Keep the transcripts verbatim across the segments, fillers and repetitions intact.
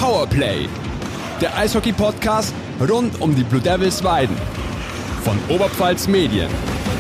Powerplay, der Eishockey-Podcast rund um die Blue Devils Weiden von Oberpfalz Medien.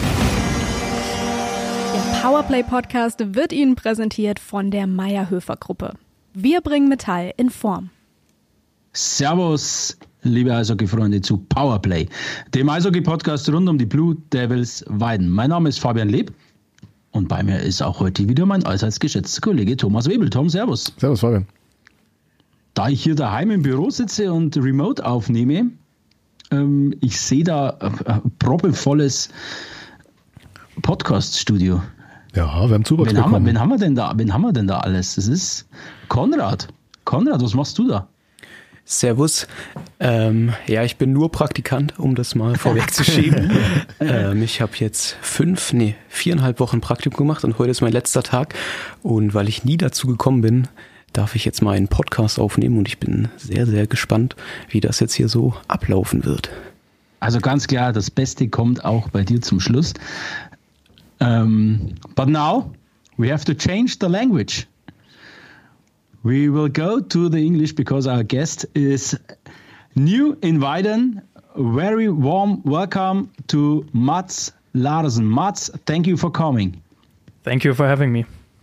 Der Powerplay-Podcast wird Ihnen präsentiert von der Mayr-Höfer-Gruppe. Wir bringen Metall in Form. Servus, liebe Eishockey-Freunde, zu Powerplay, dem Eishockey-Podcast rund um die Blue Devils Weiden. Mein Name ist Fabian Leb und bei mir ist auch heute wieder mein allseits geschätzter Kollege Thomas Webel. Tom, servus. Servus, Fabian. Da ich hier daheim im Büro sitze und remote aufnehme, ähm, ich sehe da ein proppevolles Podcast-Studio. Ja, wir haben Zuwachs wen bekommen. haben, wir, wen haben wir denn da? Wen haben wir denn da alles? Das ist Konrad. Konrad, was machst du da? Servus. Ähm, ja, ich bin nur Praktikant, um das mal vorwegzuschieben. ähm, ich habe jetzt fünf, nee, viereinhalb Wochen Praktikum gemacht und heute ist mein letzter Tag. Und weil ich nie dazu gekommen bin, darf ich jetzt mal einen Podcast aufnehmen und ich bin sehr, sehr gespannt, wie das jetzt hier so ablaufen wird. Also ganz klar, das Beste kommt auch bei dir zum Schluss. Um, but now we have to change the language. We will go to the English because our guest is new in Weiden. Very warm welcome to Mats Larsen. Mats, thank you for coming. Thank you for having me.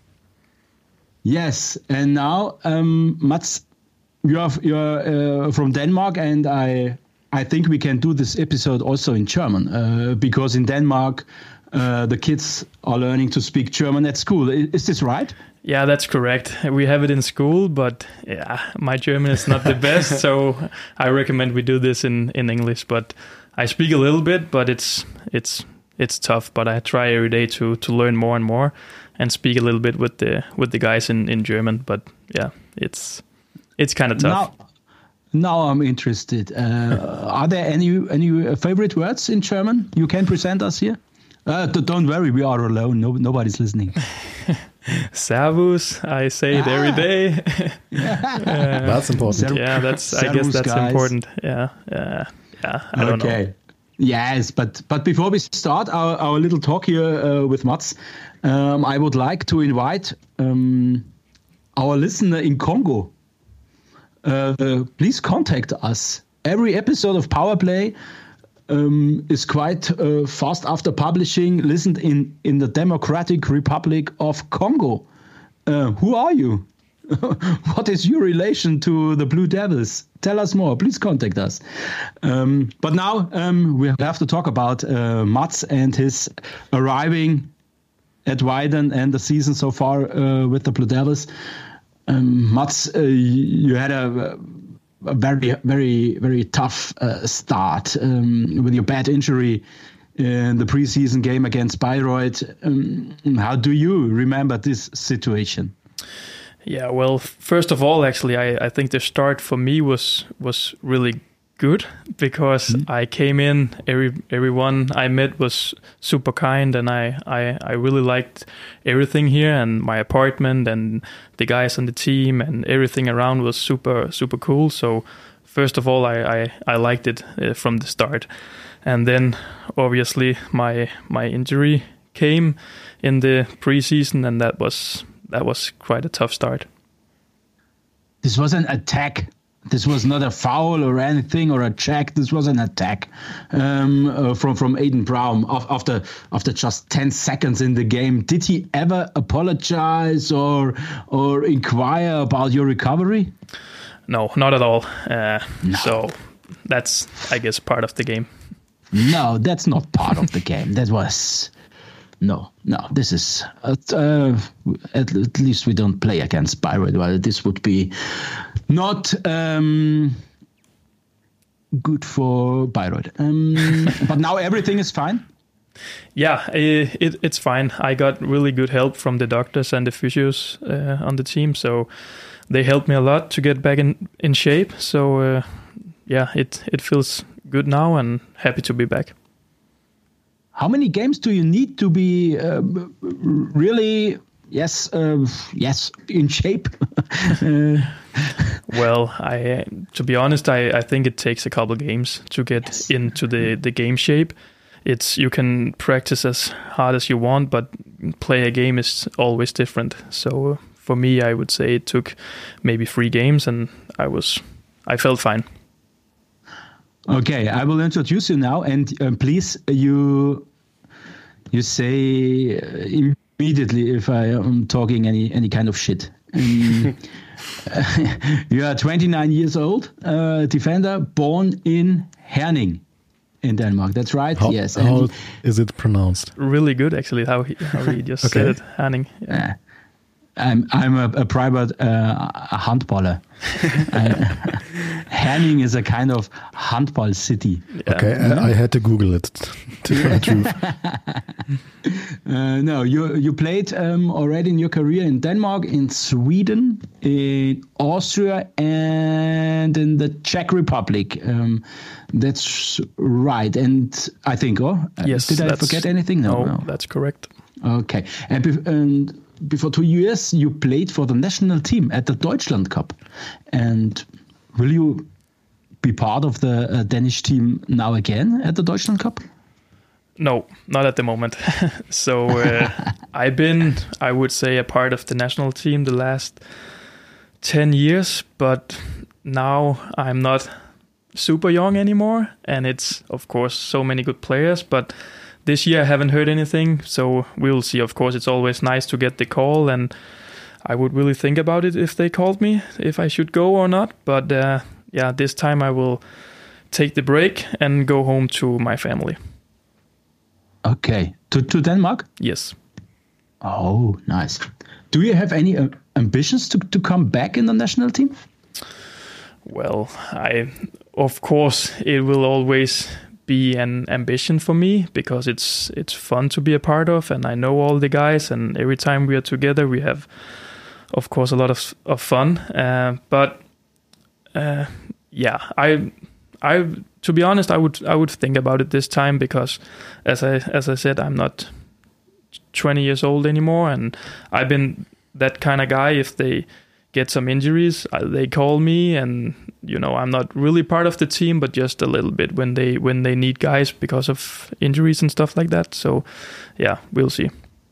Yes, and now, um, Mats, you're, you're uh, from Denmark, and I I think we can do this episode also in German, uh, because in Denmark, uh, the kids are learning to speak German at school. Is this right? Yeah, that's correct. We have it in school, but yeah, my German is not the best, so I recommend we do this in, in English. But I speak a little bit, but it's it's it's tough. But I try every day to, to learn more and more and speak a little bit with the with the guys in, in German. But yeah, it's it's kind of tough. Now, now I'm interested. Uh, are there any any favorite words in German you can present us here? Uh, don't worry, we are alone. No, nobody's listening. Servus, I say it every day. uh, that's important. Yeah, that's. Servus, I guess that's guys. important. Yeah, uh, yeah. I don't okay. know. Yes, but but before we start our, our little talk here uh, with Mats, um, I would like to invite um, our listener in Congo. Uh, please contact us. Every episode of Powerplay um, is quite uh, fast after publishing, listened in, in the Democratic Republic of Congo. Uh, who are you? What is your relation to the Blue Devils? Tell us more. Please contact us. Um, but now um, we have to talk about uh, Mats and his arriving at Weiden and the season so far uh, with the Blue Devils. Um, Mats, uh, you had a, a very, very, very tough uh, start um, with your bad injury in the preseason game against Bayreuth. Um, how do you remember this situation? Yeah, well, first of all, actually, I, I think the start for me was was really good because mm-hmm. I came in, every everyone I met was super kind, and I, I, I really liked everything here, and my apartment and the guys on the team and everything around was super, super cool. So first of all, I, I, I liked it uh, from the start. And then obviously my my injury came in the preseason, and that was... That was quite a tough start. This was an attack. This was not a foul or anything or a check. This was an attack um, uh, from from Aiden Brown after after just ten seconds in the game. Did he ever apologize or or inquire about your recovery? No, not at all. Uh, no. So that's, I guess, part of the game. No, that's not part of the game. That was. No, no, this is, uh, uh, at, at least we don't play against Bayreuth. Well, this would be not um, good for Bayreuth. Um, but now everything is fine? Yeah, it, it, it's fine. I got really good help from the doctors and the physios uh, on the team, so they helped me a lot to get back in, in shape. So, uh, yeah, it, it feels good now and happy to be back. How many games do you need to be uh, really, yes, uh, yes, in shape? uh. Well, I to be honest, I, I think it takes a couple games to get yes. into the, the game shape. It's you can practice as hard as you want, but play a game is always different. So for me, I would say it took maybe three games, and I was, I felt fine. Okay, I will introduce you now, and um, please, you you say immediately if I am talking any any kind of shit. Um, you are twenty-nine years old, uh, defender, born in Herning, in Denmark. That's right. How, yes. How and, is it pronounced? Really good, actually. How he, how he just Okay. said it, Herning. Yeah. uh, I'm I'm a, a private uh, a handballer. uh, Herning is a kind of handball city. Yeah. Okay, I, I had to Google it to tell the truth. Uh, no, you you played um, already in your career in Denmark, in Sweden, in Austria, and in the Czech Republic. Um, that's right. And I think, oh, uh, Yes. did I that's- forget anything? No, no. that's correct. Okay. And, bef- and before two years, you played for the national team at the Deutschland Cup. And will you be part of the uh, Danish team now again at the Deutschland Cup? No, not at the moment. so uh, I've been, I would say, a part of the national team the last ten years, but now I'm not super young anymore. And it's, of course, so many good players, but this year I haven't heard anything. So we'll see. Of course, it's always nice to get the call, and I would really think about it if they called me, if I should go or not. But uh, yeah, this time I will take the break and go home to my family. Okay. To, to Denmark? Yes. Oh, nice. Do you have any uh, ambitions to, to come back in the national team? Well, I, of course, it will always be an ambition for me because it's it's fun to be a part of, and I know all the guys, and every time we are together, we have, of course, a lot of of fun. Uh, but uh, yeah, I, I, to be honest, I would I would think about it this time because, as I as I said, I'm not twenty years old anymore, and I've been that kind of guy. If they get some injuries, uh, they call me, and you know I'm not really part of the team, but just a little bit when they when they need guys because of injuries and stuff like that. So, yeah, we'll see.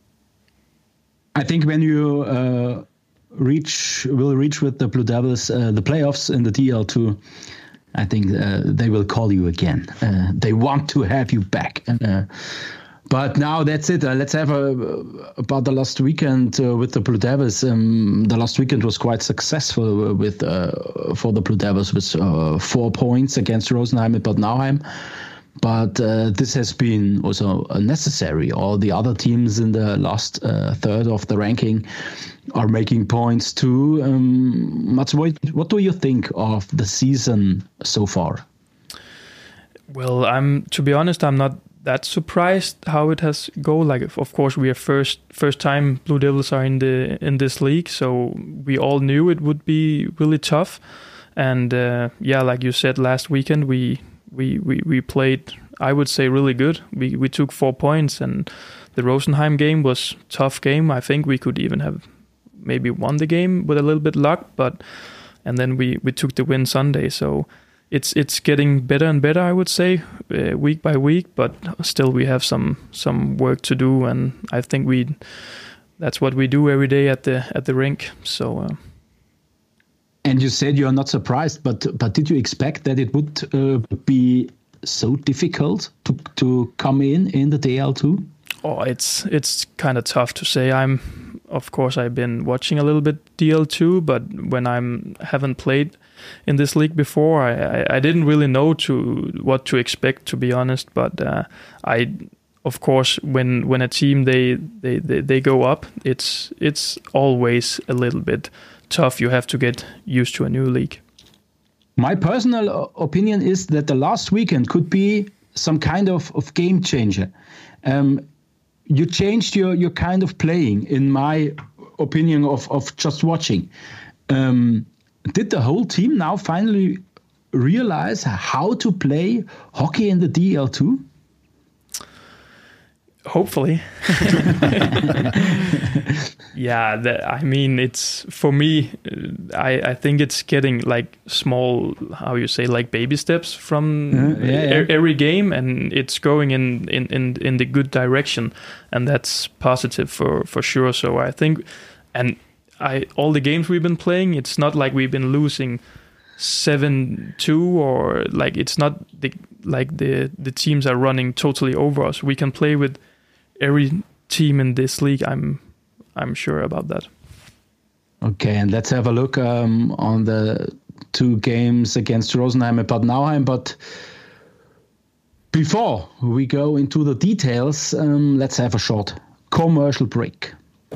I think when you uh, reach will reach with the Blue Devils uh, the playoffs in the D L two, I think uh, they will call you again. Uh, they want to have you back. Uh, But now that's it. Uh, let's have a, about the last weekend uh, with the Blue Devils. Um, the last weekend was quite successful with uh, for the Blue Devils with uh, four points against Rosenheim and Bad Nauheim. But uh, this has been also necessary. All the other teams in the last uh, third of the ranking are making points too. Um, Mats, what, what do you think of the season so far? Well, I'm to be honest, I'm not that surprised how it has go. Like, of course, we are first first time Blue Devils are in the in this league, so we all knew it would be really tough. And uh, yeah, like you said, last weekend we we we we played, I would say, really good. We we took four points, and the Rosenheim game was tough game. I think we could even have maybe won the game with a little bit luck, but and then we we took the win Sunday. So it's it's getting better and better, I would say, uh, week by week. But still, we have some some work to do, and I think we that's what we do every day at the at the rink. So. Uh, And you said you're not surprised, but but did you expect that it would uh, be so difficult to to come in in the D L two? Oh, it's it's kind of tough to say. I'm, of course, I've been watching a little bit D L two, but when I'm haven't played in this league before, I, I, I didn't really know to what to expect, to be honest. But uh, I, of course, when when a team they, they, they, they go up, it's it's always a little bit tough. You have to get used to a new league. My personal opinion is that the last weekend could be some kind of, of game changer. Um, you changed your, your kind of playing, in my opinion, of, of just watching. Um, did the whole team now finally realize how to play hockey in the D L two? Hopefully. Yeah, the, I mean, it's for me, I, I think it's getting like small, how you say, like baby steps from Uh, yeah, yeah. e- every game, and it's going in, in, in, in the good direction, and that's positive for, for sure. So I think, and I all the games we've been playing, it's not like we've been losing seven two or like it's not the like the the teams are running totally over us. We can play with every team in this league. I'm I'm sure about that. Okay, and let's have a look um, on the two games against Rosenheim and Bad Nauheim. But before we go into the details, um, let's have a short commercial break.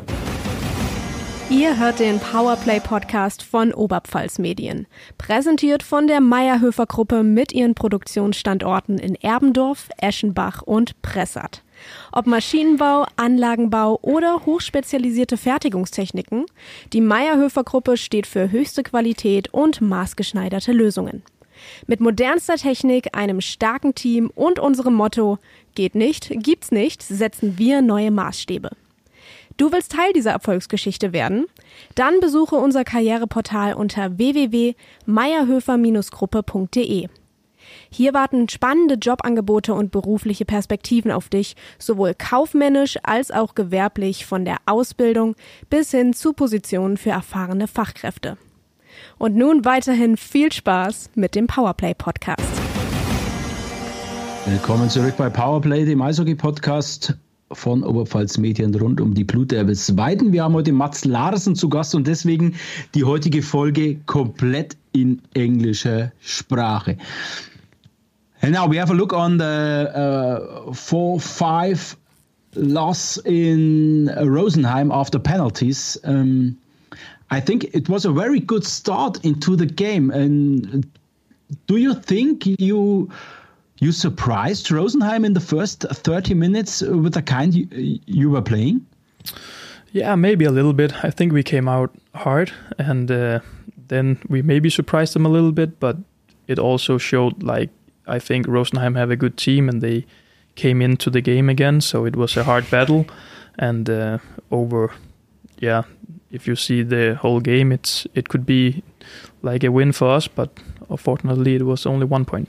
Ihr hört den Powerplay-Podcast von Oberpfalz Medien. Präsentiert von der Mayr-Höfer-Gruppe mit ihren Produktionsstandorten in Erbendorf, Eschenbach und Pressath. Ob Maschinenbau, Anlagenbau oder hochspezialisierte Fertigungstechniken, die Mayr-Höfer-Gruppe steht für höchste Qualität und maßgeschneiderte Lösungen. Mit modernster Technik, einem starken Team und unserem Motto „Geht nicht, gibt's nicht“, setzen wir neue Maßstäbe. Du willst Teil dieser Erfolgsgeschichte werden? Dann besuche unser Karriereportal unter w w w punkt mayerhöfer Gruppe punkt d e. Hier warten spannende Jobangebote und berufliche Perspektiven auf dich, sowohl kaufmännisch als auch gewerblich, von der Ausbildung bis hin zu Positionen für erfahrene Fachkräfte. Und nun weiterhin viel Spaß mit dem Powerplay-Podcast. Willkommen zurück bei Powerplay, dem Eishockey-Podcast von Oberpfalz Medien rund um die Blue Devils Weiden. Wir haben heute Mats Larsen zu Gast und deswegen die heutige Folge komplett in englischer Sprache. And now we have a look on the uh, four five loss in Rosenheim after penalties. Um, I think it was a very good start into the game. And do you think you... You surprised Rosenheim in the first thirty minutes with the kind you, you were playing? Yeah, maybe a little bit. I think we came out hard, and uh, then we maybe surprised them a little bit, but it also showed, like, I think Rosenheim have a good team, and they came into the game again, so it was a hard battle, and uh, over, yeah, if you see the whole game, it's it could be like a win for us, but unfortunately it was only one point.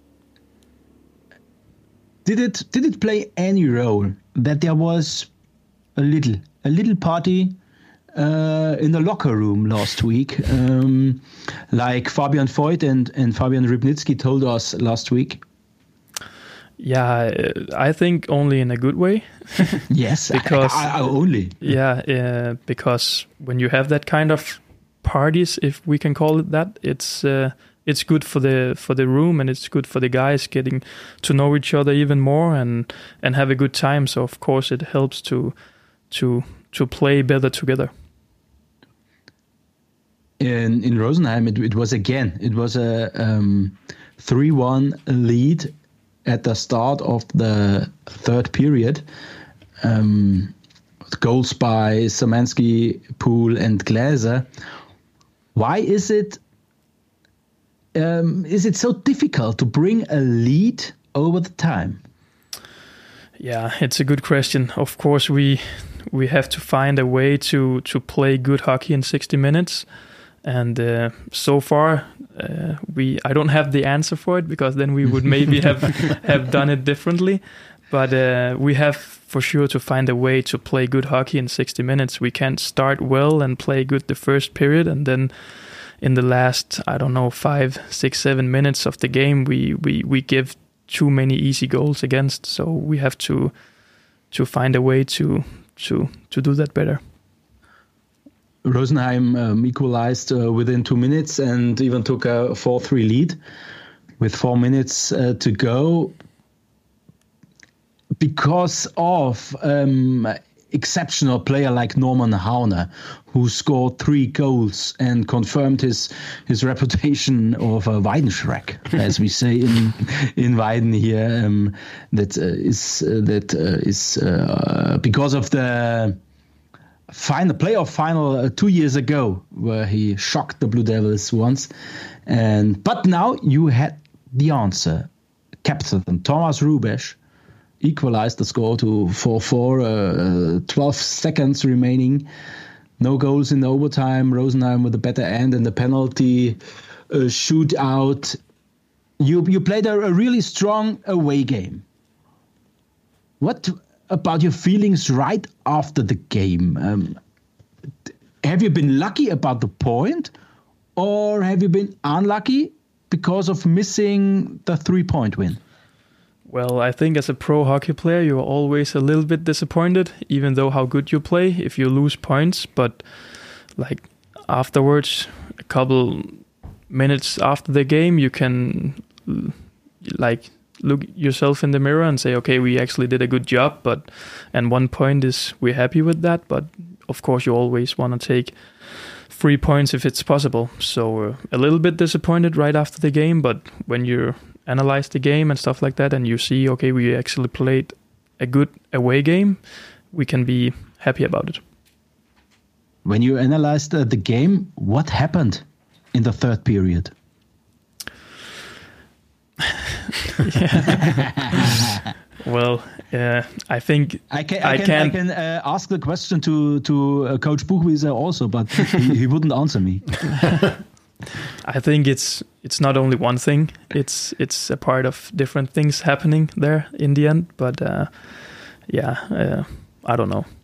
Did it did it play any role that there was a little a little party uh, in the locker room last week, um, like Fabian Voigt and, and Fabian Rybnicki told us last week? Yeah, I think only in a good way. Yes, because I, I only. Yeah, uh, because when you have that kind of parties, if we can call it that, it's. Uh, It's good for the for the room, and it's good for the guys getting to know each other even more and, and have a good time. So of course it helps to to to play better together. In in Rosenheim, it, it was again it was a um, three one lead at the start of the third period. Um, goals by Szymanski, Poole, and Glaser. Why is it? Um, is it so difficult to bring a lead over the time? Yeah, it's a good question. Of course, we we have to find a way to, to play good hockey in sixty minutes, and uh, so far uh, we I don't have the answer for it, because then we would maybe have have done it differently. But uh, we have for sure to find a way to play good hockey in sixty minutes. We can't start well and play good the first period, and then in the last, I don't know, five, six, seven minutes of the game, we, we, we give too many easy goals against. So we have to to find a way to to to do that better. Rosenheim um, equalized uh, within two minutes and even took a four three lead with four minutes uh, to go because of um, exceptional player like Norman Hauner, who scored three goals and confirmed his his reputation of a Weidenschreck, as we say in in Weiden here. Um, that uh, is uh, that uh, is uh, because of the final playoff final uh, two years ago, where he shocked the Blue Devils once. And but now you had the answer. Captain Thomas Rubesch equalized the score to four four, uh, twelve seconds remaining. No goals in the overtime. Rosenheim with a better end in the penalty uh, shootout. You you played a, a really strong away game. What about your feelings right after the game? Um, have you been lucky about the point, or have you been unlucky because of missing the three-point win? Well, I think as a pro hockey player, you're always a little bit disappointed, even though how good you play, if you lose points. But like afterwards, a couple minutes after the game, you can like look yourself in the mirror and say, okay, we actually did a good job. But and one point is we're happy with that. But of course, you always want to take three points if it's possible. So uh, a little bit disappointed right after the game. But when you analyze the game and stuff like that, and you see, okay, we actually played a good away game, we can be happy about it. When you analyzed uh, the game, what happened in the third period? Well, uh, I think I can I, I can, can I can uh, ask the question to to uh, Coach Buchwieser also, but he, he wouldn't answer me. I think it's it's not only one thing. It's it's a part of different things happening there in the end. But uh, yeah, uh, I don't know.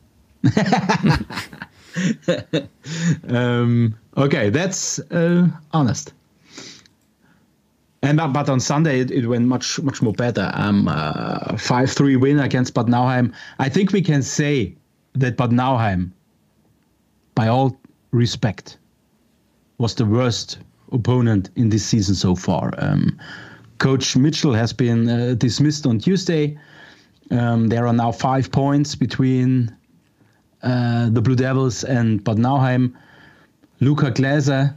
um, okay, that's uh, honest. And uh, but on Sunday it, it went much much more better. Um, uh, five three win against Bad Nauheim. I think we can say that Bad Nauheim, by all respect, was the worst opponent in this season so far. Um, Coach Mitchell has been uh, dismissed on Tuesday. Um, there are now five points between uh, the Blue Devils and Bad Nauheim. Luca Gläser,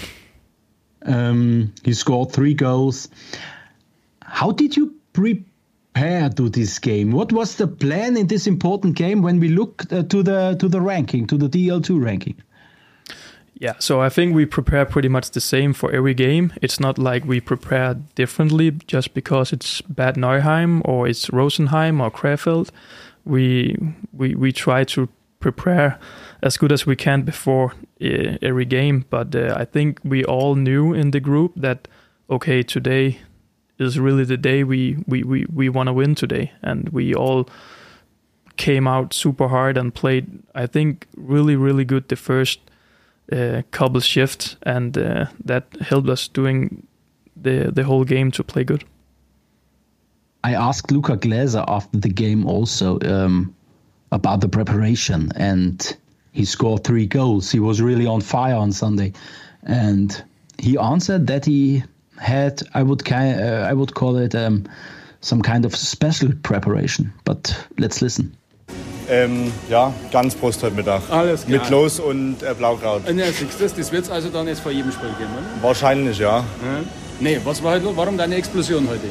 um, he scored three goals. How did you prepare to this game? What was the plan in this important game when we look uh, to the to the ranking, to the D L two ranking? Yeah, so I think we prepare pretty much the same for every game. It's not like we prepare differently just because it's Bad Nauheim or it's Rosenheim or Krefeld. We we we try to prepare as good as we can before uh, every game. But uh, I think we all knew in the group that, okay, today is really the day we, we, we, we want to win today. And we all came out super hard and played, I think, really, really good the first Uh, couple shift, and uh, that helped us doing the the whole game to play good. I asked Luca Gläser after the game also um, about the preparation, and he scored three goals. He was really on fire on Sunday, and he answered that he had, I would ki- uh, I would call it um, some kind of special preparation. But let's listen. Ähm, ja, ganz Brust heute Mittag. Alles klar. Mit Los und äh, Blaukraut. Und ja, das, das wird es also dann jetzt vor jedem Spiel geben, oder? Wahrscheinlich, ja. ja. Nee, was war heute, warum deine Explosion heute?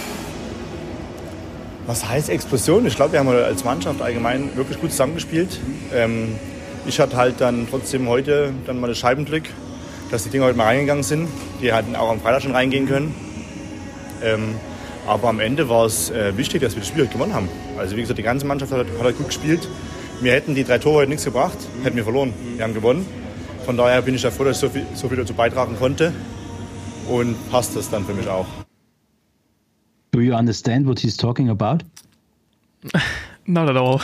Was heißt Explosion? Ich glaube, wir haben als Mannschaft allgemein wirklich gut zusammengespielt. Mhm. Ähm, ich hatte halt dann trotzdem heute dann mal das Scheibenglück, dass die Dinger heute mal reingegangen sind. Die hätten auch am Freitag schon reingehen können. Ähm, Aber am Ende war es äh, wichtig, dass wir das Spiel heute gewonnen haben. Also wie gesagt, die ganze Mannschaft hat, hat gut gespielt. Mir hätten die drei Tore heute nichts gebracht, hätten wir verloren. Wir haben gewonnen. Von daher bin ich froh, dass ich so viel, so viel dazu beitragen konnte. Und passt das dann für mich auch. Do you understand what he's talking about? Not at all.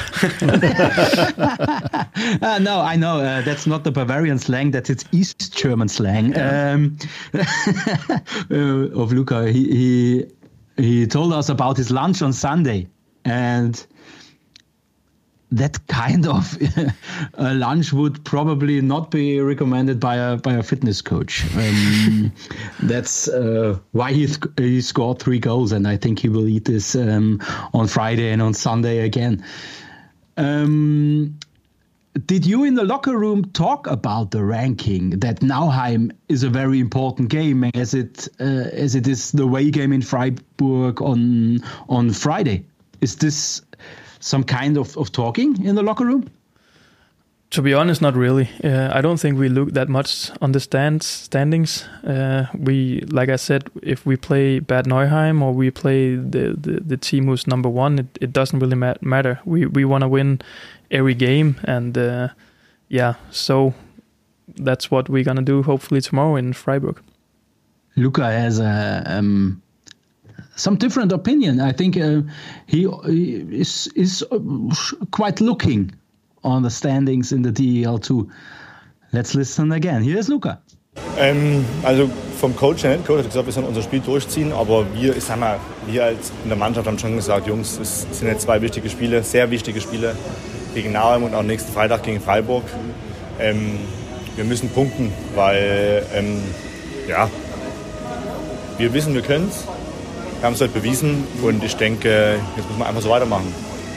uh, no, I know uh, that's not the Bavarian slang. That's its East German slang um, uh, of Luca. He, he he told us about his lunch on Sunday, and that kind of uh, lunch would probably not be recommended by a by a fitness coach. Um, that's uh, why he th- he scored three goals, and I think he will eat this um, on Friday and on Sunday again. Um, did you in the locker room talk about the ranking? That Nauheim is a very important game, as it uh, as it is the away game in Freiburg on on Friday. Is this some kind of, of talking in the locker room? To be honest, not really. Uh, I don't think we look that much on the stands, standings. Uh, we, like I said, if we play Bad Nauheim or we play the, the, the team who's number one, it, it doesn't really ma- matter. We we want to win every game, and uh, yeah, so that's what we're gonna do. Hopefully tomorrow in Freiburg. Luca has a. Um Some different opinion. I think uh, he, he is is quite looking on the standings in the D E L two. Let's listen again. Hier ist Luca. Ähm, also vom Coach, der Coach hat gesagt, wir sollen unser Spiel durchziehen, aber wir, ich sag mal, wir als in der Mannschaft haben schon gesagt, Jungs, es sind jetzt zwei wichtige Spiele, sehr wichtige Spiele gegen Naheim und auch nächsten Freitag gegen Freiburg. Ähm, wir müssen punkten, weil ähm, ja, wir wissen, wir können es. Wir haben es heute bewiesen und ich denke, jetzt müssen wir einfach so weitermachen.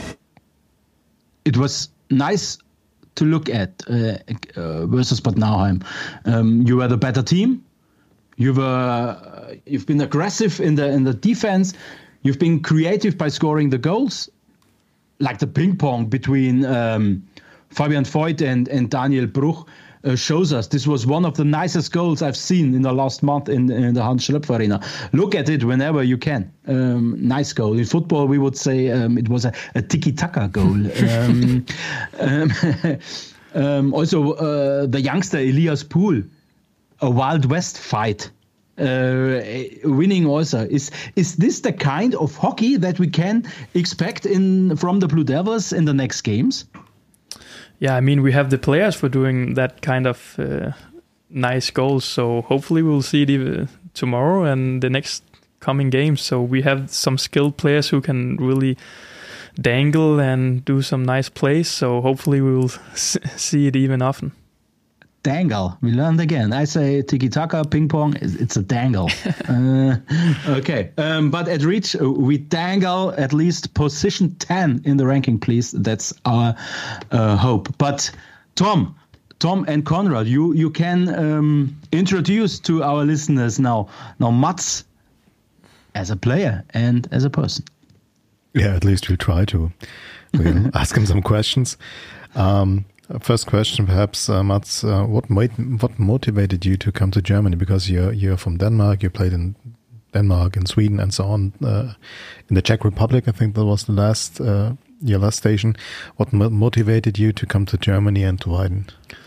It was nice to look at uh, uh, versus Bad Nauheim. Um, you were the better team. You were uh, you've been aggressive in the in the defense. You've been creative by scoring the goals, like the ping pong between um, Fabian Voigt and and Daniel Bruch. Uh, shows us this was one of the nicest goals I've seen in the last month in, in the Hans Schlöpf Arena. Look at it whenever you can. Um, nice goal. In football, we would say um, it was a, a tiki-taka goal. um, um, um, also, uh, the youngster Elias Poole, a Wild West fight. Uh, winning also. Is is this the kind of hockey that we can expect in from the Blue Devils in the next games? Yeah, I mean, we have the players for doing that kind of uh, nice goals. So hopefully we'll see it uh, tomorrow and the next coming games. So we have some skilled players who can really dangle and do some nice plays. So hopefully we will s- see it even often. Dangle. We learned again. I say tiki-taka, ping-pong, it's a dangle. uh, okay. Um, but at Reach, we dangle at least position ten in the ranking, please. That's our uh, hope. But Tom, Tom and Konrad, you, you can um, introduce to our listeners now, now Mats as a player and as a person. Yeah, at least we'll try to. We'll ask him some questions. Um, First question, perhaps, uh, Mats, uh, what made, what motivated you to come to Germany? Because you're you're from Denmark, you played in Denmark, in Sweden, and so on. Uh, in the Czech Republic, I think that was the last uh, your last station. What mo- motivated you to come to Germany and to Weiden?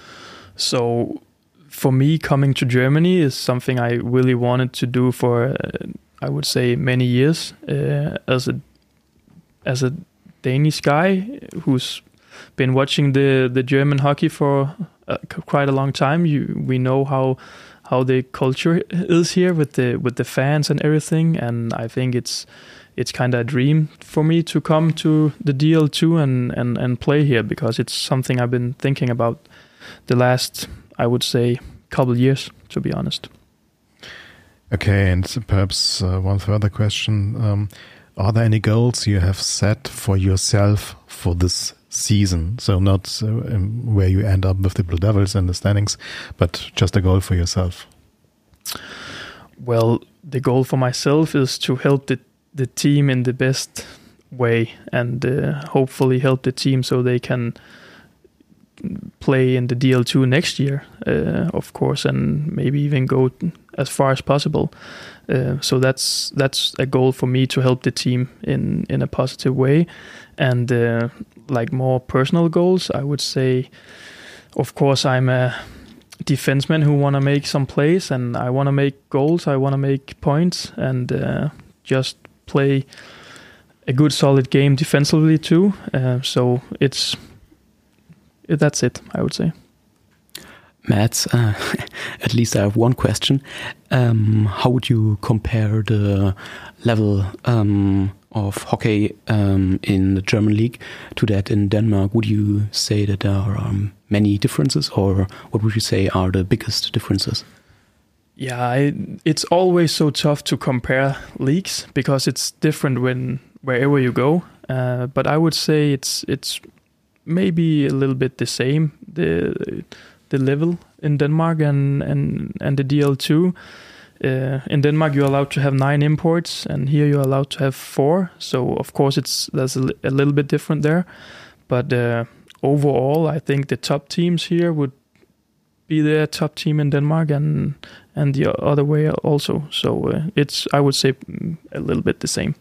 So, for me, coming to Germany is something I really wanted to do for, uh, I would say, many years. Uh, as a as a Danish guy who's been watching the, the German hockey for uh, quite a long time. You, we know how how the culture is here with the with the fans and everything, and I think it's it's kind of a dream for me to come to the D L two and, and, and play here, because it's something I've been thinking about the last, I would say, couple years, to be honest. Okay, and perhaps uh, one further question. Um, are there any goals you have set for yourself for this season? So not uh, um, where you end up with the Blue Devils and the standings, but just a goal for yourself. Well, the goal for myself is to help the, the team in the best way, and uh, hopefully help the team so they can play in the D L two next year, uh, of course, and maybe even go as far as possible. Uh, so that's that's a goal for me, to help the team in, in a positive way. And uh, like more personal goals, I would say, of course, I'm a defenseman who want to make some plays, and I want to make goals, I want to make points, and uh, just play a good solid game defensively too. Uh, so it's that's it, I would say. Matt, uh, at least I have one question. Um, how would you compare the level um, of hockey um, in the German league to that in Denmark? Would you say that there are um, many differences, or what would you say are the biggest differences? Yeah, I, it's always so tough to compare leagues, because it's different when wherever you go. Uh, but I would say it's it's maybe a little bit the same. The the level in Denmark and, and, and the D L two. Uh, in Denmark, you're allowed to have nine imports, and here you're allowed to have four. So, of course, it's that's a, li- a little bit different there. But uh, overall, I think the top teams here would be the top team in Denmark, and and the other way also. So uh, it's, I would say, a little bit the same.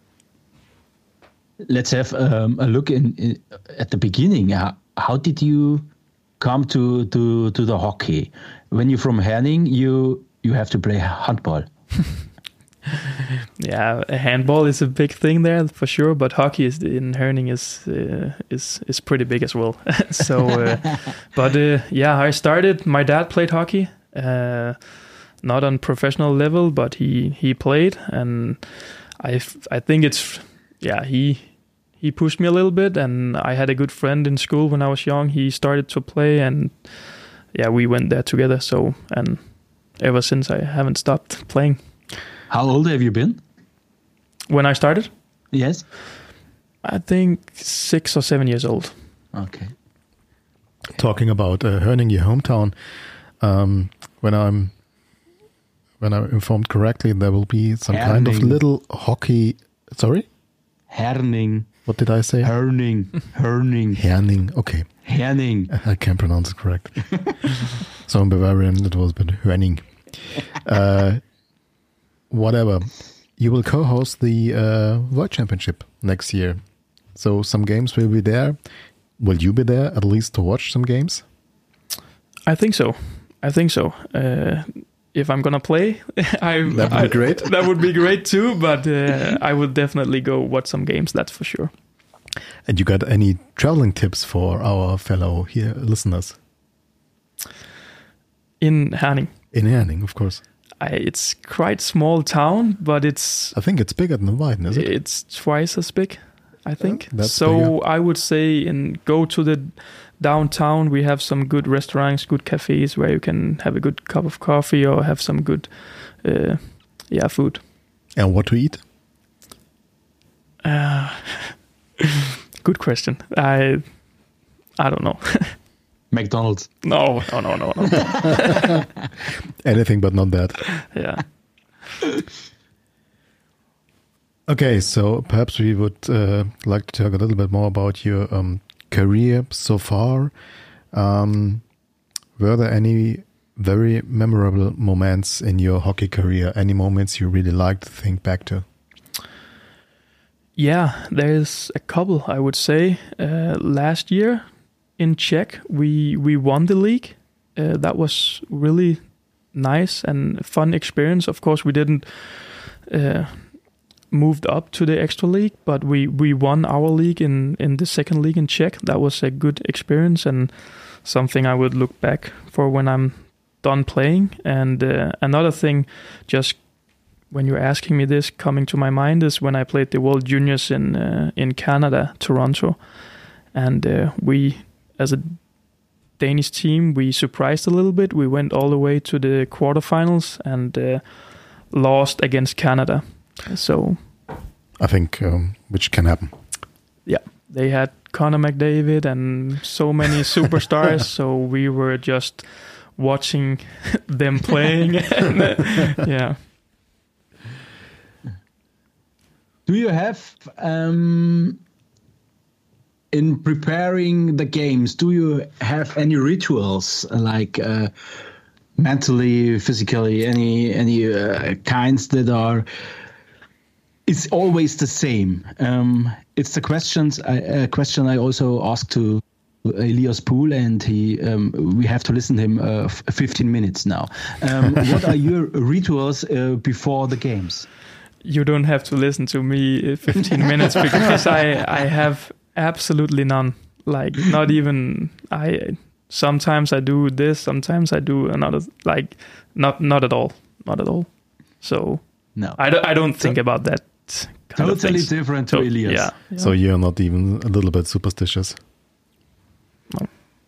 Let's have um, a look in, in at the beginning. How, how did you come to, to, to the hockey? When you're from Herning, you you have to play handball. Yeah, handball is a big thing there for sure, but hockey is in Herning is uh, is is pretty big as well. so, uh, but uh, yeah, I started. My dad played hockey, uh, not on professional level, but he he played, and I I think it's yeah he he pushed me a little bit, and I had a good friend in school when I was young. He started to play, and yeah, we went there together. So, and ever since I haven't stopped playing. How old have you been? When I started? Yes. I think six or seven years old. Okay. Talking about uh, Herning, your hometown, um, when I'm when I'm informed correctly, there will be some Herning. kind of little hockey. Sorry, Herning. what did I say? Herning. Herning. Herning. Okay, Herning. I can't pronounce it correct. So in Bavarian, it was a bit Herning. Uh, whatever. You will co-host the uh, World Championship next year. So some games will be there. Will you be there at least to watch some games? I think so. I think so. Uh, if I'm gonna play, I That would be I- great. that would be great too. But uh, I would definitely go watch some games. That's for sure. And you got any traveling tips for our fellow here listeners? In Herning, In Herning, of course. I, it's quite small town, but it's I think it's bigger than Weiden, is it? it's twice as big, I think. that's so bigger. I would say in go to the downtown. We have some good restaurants, good cafes where you can have a good cup of coffee or have some good, uh, yeah, food. And what to eat? Uh, good question. I I don't know. McDonald's. no, no, no, no, no. Anything but not that. yeah. Okay, so perhaps we would uh, like to talk a little bit more about your um, career so far. Um, were there any very memorable moments in your hockey career? Any moments you really like to think back to? Yeah, there's a couple, I would say. Uh, last year in Czech, we, we won the league. Uh, that was really nice and a fun experience. Of course, we didn't uh, moved up to the extra league, but we, we won our league in, in the second league in Czech. That was a good experience and something I would look back for when I'm done playing. And uh, another thing, just when you're asking me this, coming to my mind is when I played the World Juniors in uh, in Canada, Toronto, and uh, we, as a Danish team, we surprised a little bit. We went all the way to the quarterfinals and uh, lost against Canada. So, I think um, which can happen. yeah, they had Connor McDavid and so many superstars. So we were just watching them playing. and, uh, yeah. Do you have, um, in preparing the games, do you have any rituals like uh, mentally, physically, any any uh, kinds that are? It's always the same. Um, it's the questions. I, a question I also asked to Elias Poole, and he. Um, we have to listen to him uh, f- fifteen minutes now. Um, what are your rituals uh, before the games? You don't have to listen to me fifteen minutes because I I have absolutely none. Like not even I. Sometimes I do this. Sometimes I do another. Like not not at all. Not at all. So No, I don't I don't think about that. Kind of totally things. different to So, Elias. Yeah. yeah. So you're not even a little bit superstitious. No.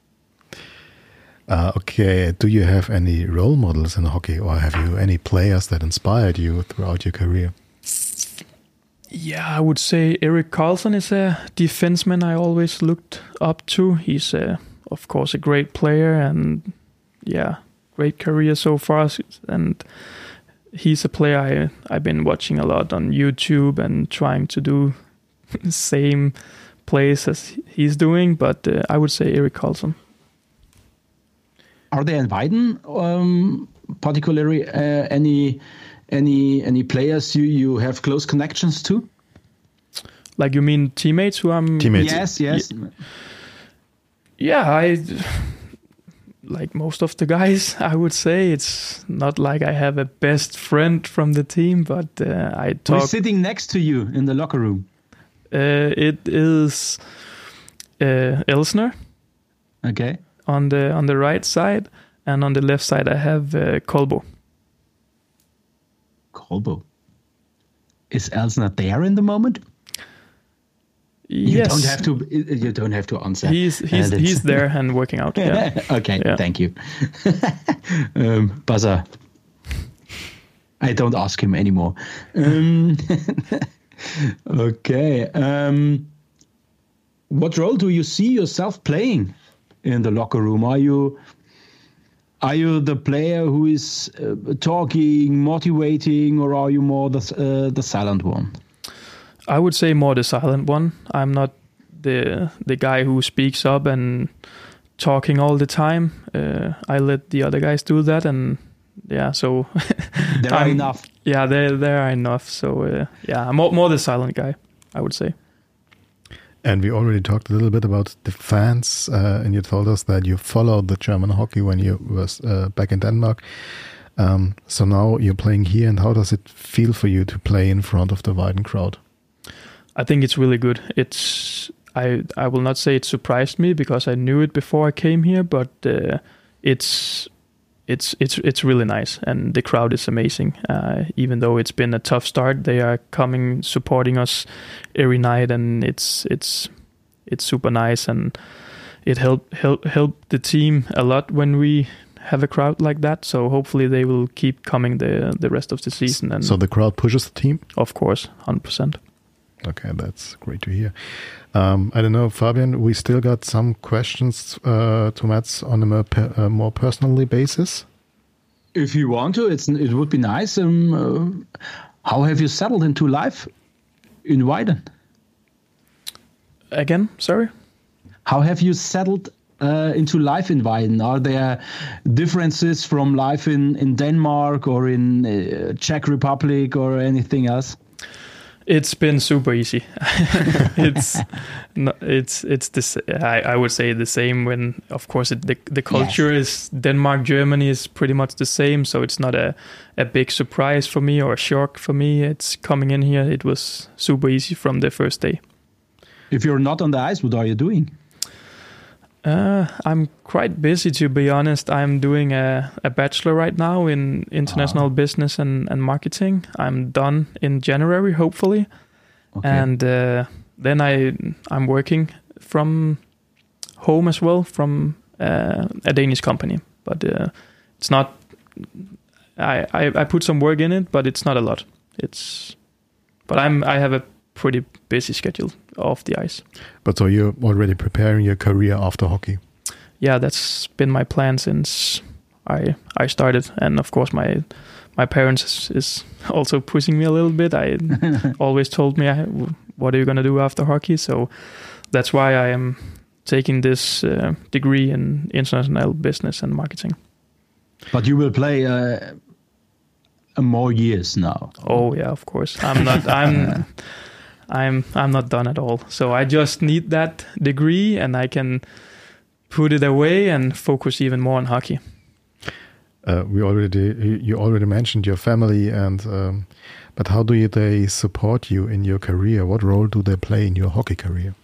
Uh, okay, do you have any role models in hockey, or have you any players that inspired you throughout your career? Yeah, I would say Erik Karlsson is a defenseman I always looked up to. He's, a, of course, a great player and, yeah, great career so far. And he's a player I, I've been watching a lot on YouTube and trying to do the same plays as he's doing. But uh, I would say Erik Karlsson. Are there in Weiden, um, particularly uh, any any any players you, you have close connections to? Like you mean teammates who I'm... Teammates. Yes, yes. Yeah, I like most of the guys, I would say. It's not like I have a best friend from the team, but uh, I talk. Who's sitting next to you in the locker room? Uh, it is uh, Elsner. Okay. On the on the right side, and on the left side I have uh, Kolbo. Kolbo. Is Elsner there in the moment? You Yes. don't have to. You don't have to answer. He's he's Uh, he's there and working out. Yeah. Okay, Yeah. thank you. um, Buzzer. I don't ask him anymore. Um, okay. Um, what role do you see yourself playing in the locker room? Are you are you the player who is uh, talking, motivating, or are you more the uh, the silent one? I would say more the silent one. I'm not the the guy who speaks up and talking all the time. Uh, I let the other guys do that, and yeah, so There are I'm- enough. Yeah, there there are enough. So uh, yeah, I'm more, more the silent guy, I would say. And we already talked a little bit about the fans, uh, and you told us that you followed the German hockey when you was uh, back in Denmark. Um, so now you're playing here, and how does it feel for you to play in front of the Weiden crowd? I think it's really good. It's I I will not say it surprised me because I knew it before I came here, but uh, it's it's it's it's really nice, and the crowd is amazing. Uh, even though it's been a tough start, they are coming, supporting us every night, and it's it's it's super nice, and it help help help the team a lot when we have a crowd like that. So hopefully they will keep coming the the rest of the season. And So the crowd pushes the team? of course, one hundred percent. Okay, that's great to hear. Um, I don't know, Fabian, we still got some questions uh, to Mats on a more, per, uh, more personally basis. If you want to, it's it would be nice. Um, uh, how have you settled into life in Weiden? Again, sorry. How have you settled uh, into life in Weiden? Are there differences from life in, in Denmark or in uh, Czech Republic or anything else? It's been super easy. it's no, it's it's this. I, I would say the same. When of course it, the the culture Yes. is Denmark, Germany is pretty much the same. So it's not a a big surprise for me or a shock for me. It's coming in here. It was super easy from the first day. If you're not on the ice, what are you doing? Uh, I'm quite busy, to be honest. I'm doing a, a bachelor right now in international business and, and marketing. I'm done in January, hopefully. Okay. And uh, then I, I'm working from home as well, from uh, a Danish company. But uh, it's not... I, I, I put some work in it, but it's not a lot. It's... But I'm I have a pretty busy schedule off the ice. But so you're already preparing your career after hockey? Yeah, that's been my plan since I I started, and of course my my parents is, is also pushing me a little bit. I always told me, I, "What are you gonna do after hockey?" So that's why I am taking this uh, degree in international business and marketing. But you will play uh, more years now. Oh yeah, of course. I'm not. I'm. I'm. I'm not done at all. So I just need that degree, and I can put it away and focus even more on hockey. Uh, we already you already mentioned your family, and um, but how do you, they support you in your career? What role do they play in your hockey career?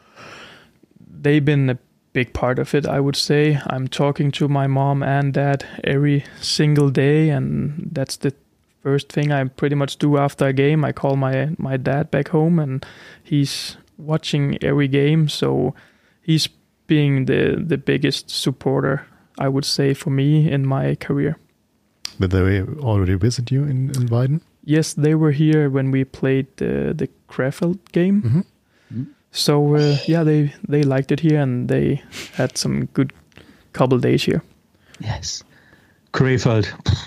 They've been a big part of it, I would say. I'm talking to my mom and dad every single day, and that's the first thing I pretty much do after a game. I call my my dad back home, and he's watching every game, so he's being the the biggest supporter, I would say, for me in my career. Did they already visit you in, in Weiden? Yes, they were here when we played the the Krefeld game. Mm-hmm. So uh, yeah, they they liked it here, and they had some good couple days here. Yes. Krefeld.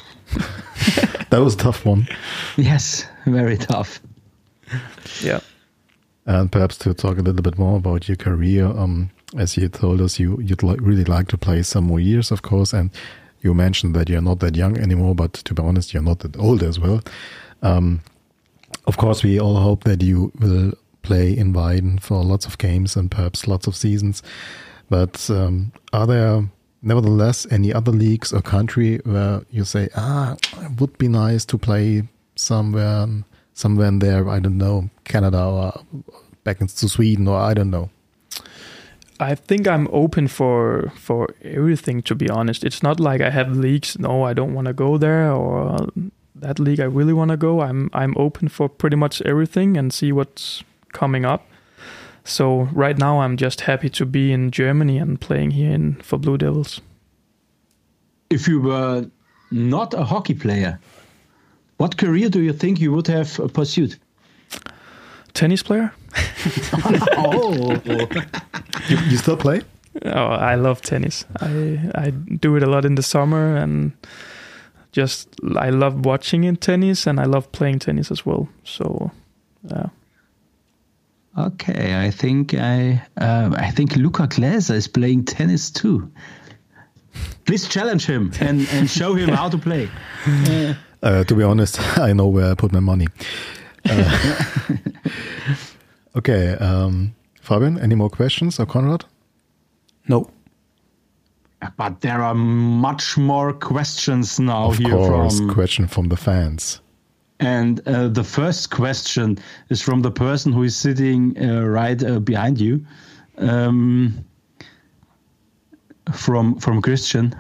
That was a tough one. Yes, very tough. Yeah. And perhaps to talk a little bit more about your career, um, as you told us, you, you'd li- really like to play some more years, of course, and you mentioned that you're not that young anymore, but to be honest, you're not that old as well. Um, of course, we all hope that you will play in Weiden for lots of games and perhaps lots of seasons. But um, are there nevertheless, any other leagues or country where you say, ah, it would be nice to play somewhere, somewhere in there, I don't know, Canada or back into Sweden, or I don't know? I think I'm open for for everything, to be honest. It's not like I have leagues, no, I don't want to go there, or that league I really want to go. I'm I'm open for pretty much everything and see what's coming up. So right now I'm just happy to be in Germany and playing here in for Blue Devils. If you were not a hockey player, what career do you think you would have pursued? Tennis player. Oh, You, you still play? Oh, I love tennis. I I do it a lot in the summer, and just I love watching in tennis, and I love playing tennis as well. So, yeah. Okay, I think I uh, I think Luca Gläser is playing tennis too. Please challenge him and, and show him how to play. Uh, Uh, to be honest, I know where I put my money. Uh, okay, um, Fabian, any more questions, or Konrad? No. but there are much more questions now Of here course, from question from the fans. And uh, the first question is from the person who is sitting uh, right uh, behind you, um, from from Christian.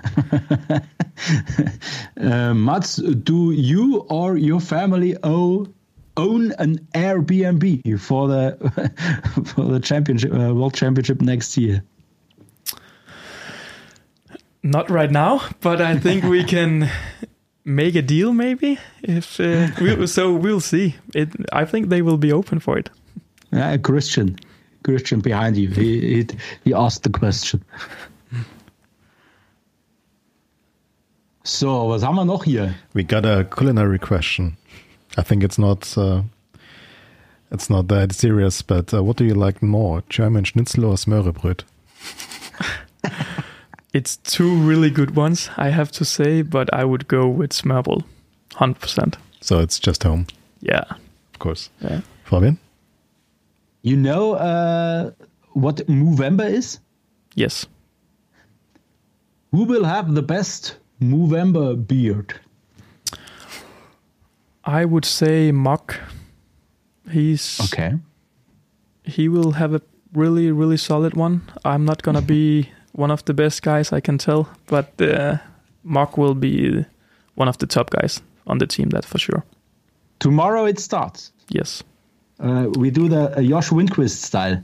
uh, Mats, do you or your family own own an Airbnb for the for the championship, uh, World Championship next year? Not right now, but I think we can make a deal maybe. If uh, we, so, we'll see. It. I think they will be open for it. Yeah, Christian, Christian behind you. He he, he asked the question. So, was haben wir noch hier? We got a culinary question. I think it's not uh, it's not that serious, but uh, what do you like more, German Schnitzel or Smørrebrød? It's two really good ones, I have to say, but I would go with Smørrebrød, one hundred percent. So it's just home, Yeah. of course. Yeah. Fabian? You know uh, what Movember is? Yes. Who will have the best Movember beard? I would say Mock. He's Okay. he will have a really really solid one. I'm not gonna be one of the best guys, I can tell, but uh, Mock will be one of the top guys on the team, that's for sure. Tomorrow it starts. Yes. Uh, we do the uh, Josh Windquist style.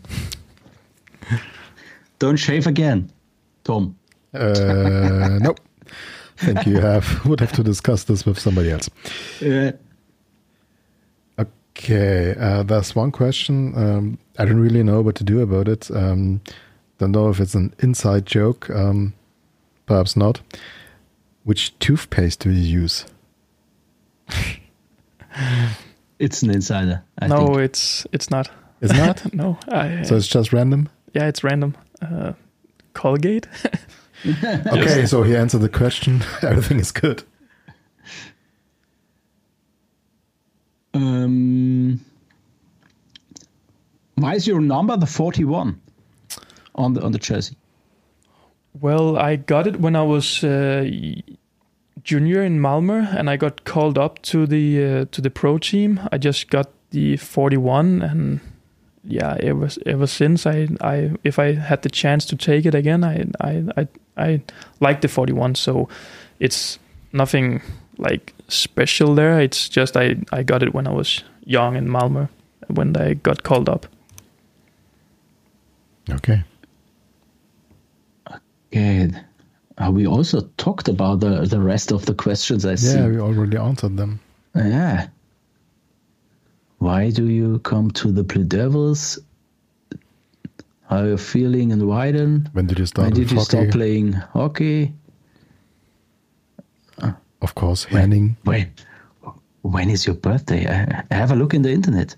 Don't shave again, Tom. Uh, nope. I think you have would have to discuss this with somebody else. Uh, Okay, uh, there's one question. Um, I don't really know what to do about it. Um, don't know if it's an inside joke. Um, perhaps not. Which toothpaste do you use? it's an insider. I no, think. it's it's not. It's not? No. I, So it's just random? yeah, it's random. Uh, Colgate. Okay, so he answered the question. Everything is good. Um, why is your number the forty-one on the on the jersey? Well, I got it when I was uh, junior in Malmö, and I got called up to the uh, to the pro team. I just got the forty-one, and yeah, it was ever since. I, I if I had the chance to take it again, I I I, I like the forty-one. So it's nothing like special there. It's just I I got it when I was young in Malmö when I got called up. Okay. Okay. Uh, we also talked about the the rest of the questions. I see. Yeah, we already answered them. Yeah. Why do you come to the Blue Devils? How are you feeling in Weiden? When did you start When did with you hockey? start playing hockey? Of course, Henning. When, when is your birthday? I, I have a look in the internet.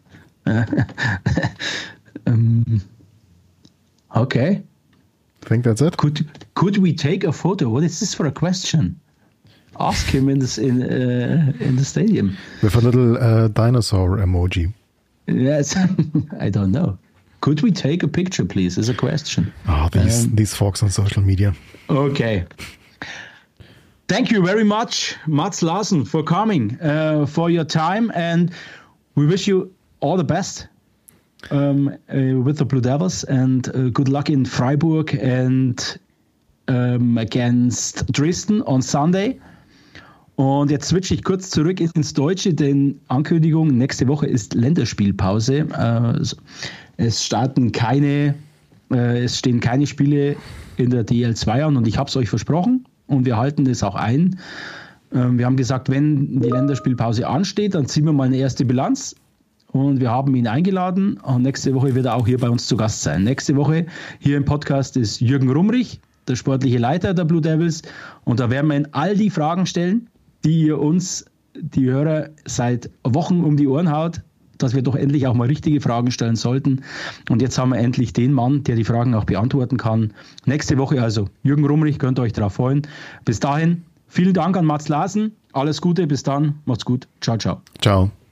um, okay. I think that's it. Could could we take a photo? What is this for a question? Ask him in this in uh, in the stadium. With a little uh, dinosaur emoji. Yes, I don't know. Could we take a picture, please? Is a question. Oh, these, Um, these folks on social media. Okay. Thank you very much, Mats Larsen, for coming, uh, for your time, and we wish you all the best um, uh, with the Blue Devils, and uh, good luck in Freiburg and um, against Dresden on Sunday. Und jetzt switche ich kurz zurück ins Deutsche, denn Ankündigung, nächste Woche ist Länderspielpause. Äh, es starten keine, äh, es stehen keine Spiele in der D L zwei an und ich habe es euch versprochen und wir halten das auch ein. Ähm, wir haben gesagt, wenn die Länderspielpause ansteht, dann ziehen wir mal eine erste Bilanz und wir haben ihn eingeladen und nächste Woche wird er auch hier bei uns zu Gast sein. Nächste Woche hier im Podcast ist Jürgen Rumrich, der sportliche Leiter der Blue Devils, und da werden wir ihn all die Fragen stellen, die ihr uns, die Hörer, seit Wochen um die Ohren haut, dass wir doch endlich auch mal richtige Fragen stellen sollten. Und jetzt haben wir endlich den Mann, der die Fragen auch beantworten kann. Nächste Woche also Jürgen Rumrich, könnt ihr euch darauf freuen. Bis dahin, vielen Dank an Mats Larsen. Alles Gute, bis dann. Macht's gut. Ciao, ciao. Ciao.